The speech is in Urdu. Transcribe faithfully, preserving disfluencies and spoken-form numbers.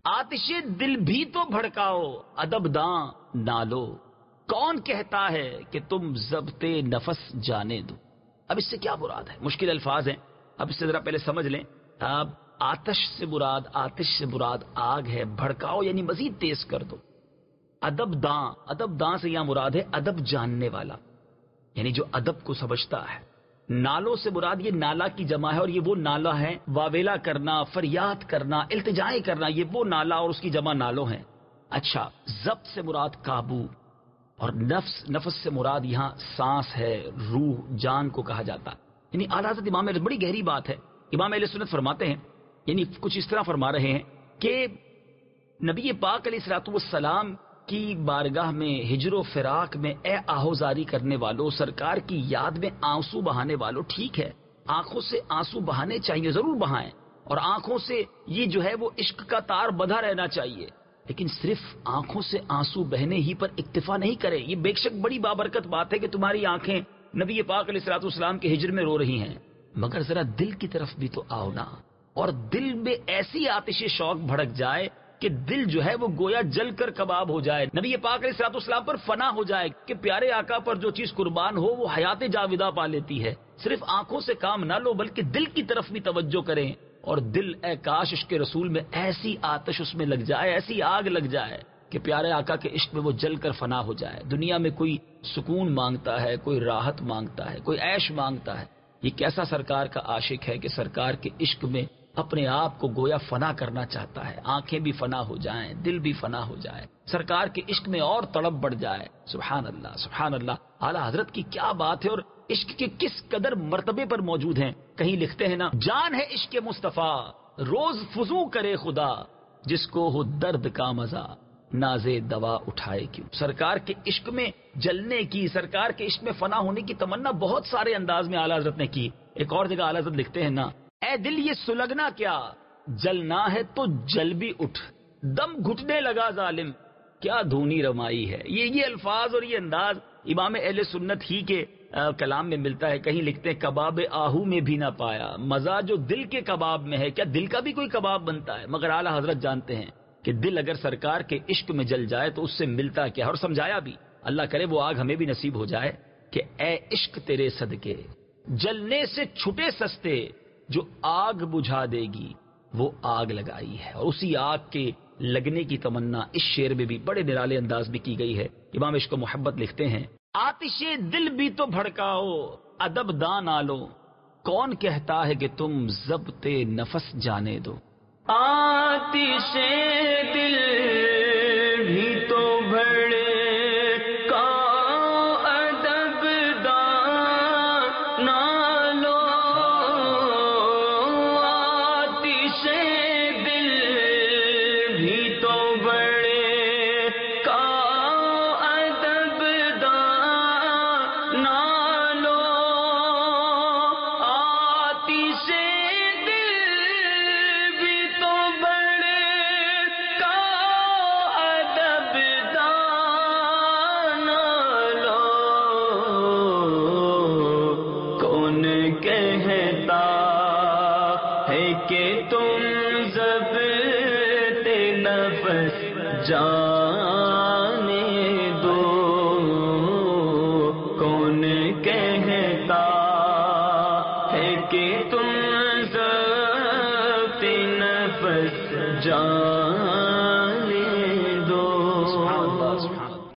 آتش دل بھی تو بھڑکاؤ ادب داں نالو، کون کہتا ہے کہ تم ضبط نفس جانے دو۔ اب اس سے کیا مراد ہے؟ مشکل الفاظ ہیں، اب اس سے ذرا پہلے سمجھ لیں۔ اب آتش سے مراد آتش سے مراد آگ ہے، بھڑکاؤ یعنی مزید تیز کر دو۔ ادب داں، ادب داں سے یہاں مراد ہے ادب جاننے والا، یعنی جو ادب کو سمجھتا ہے۔ نالوں سے مراد یہ نالا کی جمع ہے، اور یہ وہ نالا ہے واویلا کرنا، فریاد کرنا، التجائے کرنا، یہ وہ نالا اور اس کی جمع نالوں ہیں۔ اچھا، ضبط سے مراد قابو، اور نفس نفس سے مراد یہاں سانس ہے، روح، جان کو کہا جاتا ہے۔ یعنی اعلیٰ حضرت امام اہل، بڑی گہری بات ہے، امام اہل سنت فرماتے ہیں، یعنی کچھ اس طرح فرما رہے ہیں کہ نبی پاک علیہ الصلوۃ والسلام کی بارگاہ میں ہجر و فراق میں اے آہوزاری کرنے والوں، سرکار کی یاد میں آنسو بہانے والوں، ٹھیک ہے آنکھوں سے آنسو بہانے چاہیے، ضرور بہائیں، اور آنکھوں سے یہ جو ہے وہ عشق کا تار بندھا رہنا چاہیے، لیکن صرف آنکھوں سے آنسو بہنے ہی پر اکتفا نہیں کرے۔ یہ بے شک بڑی بابرکت بات ہے کہ تمہاری آنکھیں نبی پاک علیہ الصلوۃ والسلام کے ہجر میں رو رہی ہیں، مگر ذرا دل کی طرف بھی تو آؤ نا، اور دل میں ایسی آتش شوق بھڑک جائے کہ دل جو ہے وہ گویا جل کر کباب ہو جائے، نبی پاک علیہ الصلوۃ والسلام پر فنا ہو جائے، کہ پیارے آقا پر جو چیز قربان ہو وہ حیات جاودہ پا لیتی ہے۔ صرف آنکھوں سے کام نہ لو، بلکہ دل کی طرف بھی توجہ کریں، اور دل اے کاش عشق رسول میں ایسی آتش اس میں لگ جائے، ایسی آگ لگ جائے کہ پیارے آقا کے عشق میں وہ جل کر فنا ہو جائے۔ دنیا میں کوئی سکون مانگتا ہے، کوئی راحت مانگتا ہے، کوئی عیش مانگتا ہے، یہ کیسا سرکار کا عاشق ہے کہ سرکار کے عشق میں اپنے آپ کو گویا فنا کرنا چاہتا ہے، آنکھیں بھی فنا ہو جائیں، دل بھی فنا ہو جائے، سرکار کے عشق میں اور تڑپ بڑھ جائے۔ سبحان اللہ، سبحان اللہ، اعلیٰ حضرت کی کیا بات ہے، اور عشق کے کس قدر مرتبے پر موجود ہیں۔ کہیں لکھتے ہیں نا، جان ہے عشق مصطفیٰ روز فزوں کرے خدا، جس کو ہو درد کا مزہ نازے دوا اٹھائے کیوں۔ سرکار کے عشق میں جلنے کی، سرکار کے عشق میں فنا ہونے کی تمنا بہت سارے انداز میں اعلیٰ حضرت نے کی۔ ایک اور جگہ اعلیٰ حضرت لکھتے ہیں نا، اے دل یہ سلگنا کیا، جلنا ہے تو جل بھی اٹھ، دم گھٹنے لگا ظالم کیا دھونی رمائی ہے۔ یہ یہ الفاظ اور یہ انداز امام اہل سنت ہی کے کلام میں ملتا ہے۔ کہیں لکھتے ہیں کباب آہو میں بھی نہ پایا، مزہ جو دل کے کباب میں ہے۔ کیا دل کا بھی کوئی کباب بنتا ہے؟ مگر اعلیٰ حضرت جانتے ہیں کہ دل اگر سرکار کے عشق میں جل جائے تو اس سے ملتا کیا، اور سمجھایا بھی۔ اللہ کرے وہ آگ ہمیں بھی نصیب ہو جائے کہ اے عشق تیرے صدقے جلنے سے چھٹے سستے، جو آگ بجھا دے گی وہ آگ لگائی ہے۔ اور اسی آگ کے لگنے کی تمنا اس شعر میں بھی بڑے نرالے انداز میں کی گئی ہے۔ امام عشق و محبت لکھتے ہیں، آتش دل بھی تو بھڑکاؤ ادب دان آلو، کون کہتا ہے کہ تم ضبط نفس جانے دو۔ آتش دل بھی تو بھڑکاؤ ادب دان آلو، آتش دل بھی تو بھڑکاؤ ادب دان آلو، آتش کہ تم ضبط نفس جانے دو، کون کہتا ہے کہ تم ضبط نفس جانے